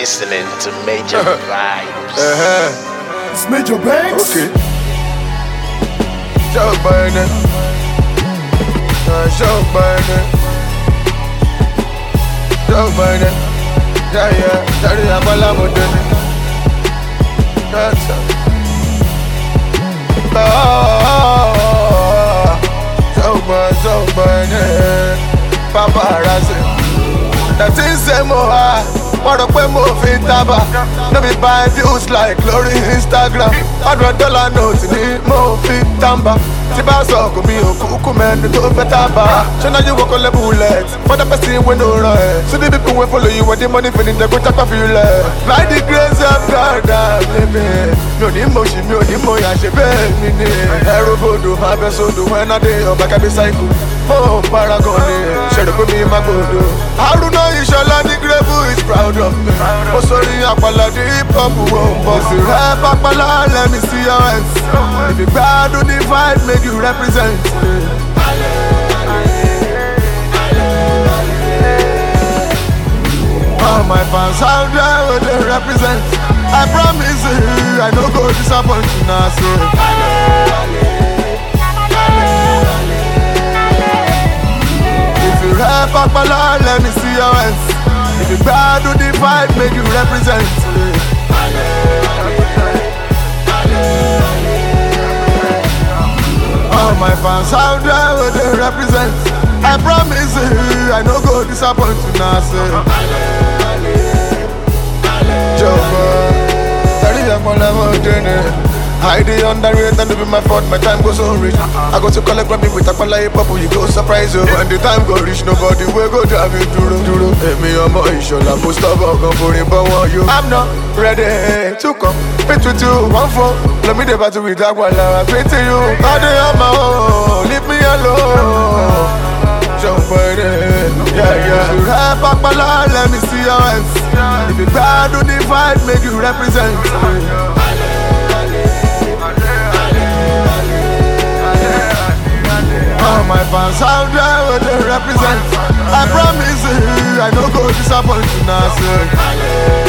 listening to Major Vibes. It's Major Banks. Okay. Joe Biden. Joe Biden. Joe Biden. Yeah. Daddy, I'm a lamb. That's Joe Biden. Paparazzi. That is say more. What up when mo fi taba? No be buy views like glory Instagram. $100 note ni mo fi tamba. Tí bá sọ kò mi ò kúkú mẹ́ni tó fẹ́ taba. Ṣé náà you walk on the bullet? For the person wey no run ẹ̀. So the people wey follow you when the money finish dem go japa fi lẹ̀. By the grace of God I'm living. Mi ò ní mo ṣì mi ò ní mo yà ṣe bẹ́ẹ̀ mi ni. Ẹrú bodò máa bẹ́ sódò when I dey on back I dey cycle. Mo paragon ni ṣẹ̀rù pé mi má gbòdò. Haruna Ìṣọ̀lá ní Gravel is proud of me. Mo sori àpàlà di hip hop wo ń bọ̀ sí rap àpàlà let me see your hands. If you gbádùn the vibe make you represent. All my fans out there wey dey represent. I promise you I no go disappoint you now say. If you rap àpàlà let me see your hands. If you gbádùn the vibe make you represent. All my fans out there wey dey represent. I promise you I no go disappoint you now say. Jọ̀wọ́, tẹ̀lé ẹ̀pọ̀n lẹ́wọ̀n dẹ́nẹ̀. I dey underrated and be my fault, my time goes so rich. I go to collect from me with a pala hip hop, you go surprise you. When the time go reach, nobody will go drive you duro. Èmi ọmọ Ìṣọ̀lá mo stop ọkàn forin bọ́ wọn yo. I'm not ready to compete with you. One phone, let me dey battle with Agbala, I pity you. I dey on my own, leave me alone. Jump right in, yeah. You rap àpàlà, let me see your hands. If you gbádùn the vibe, make you represent. All my fans out there wey dey represent. I promise you I no go disappoint you now say.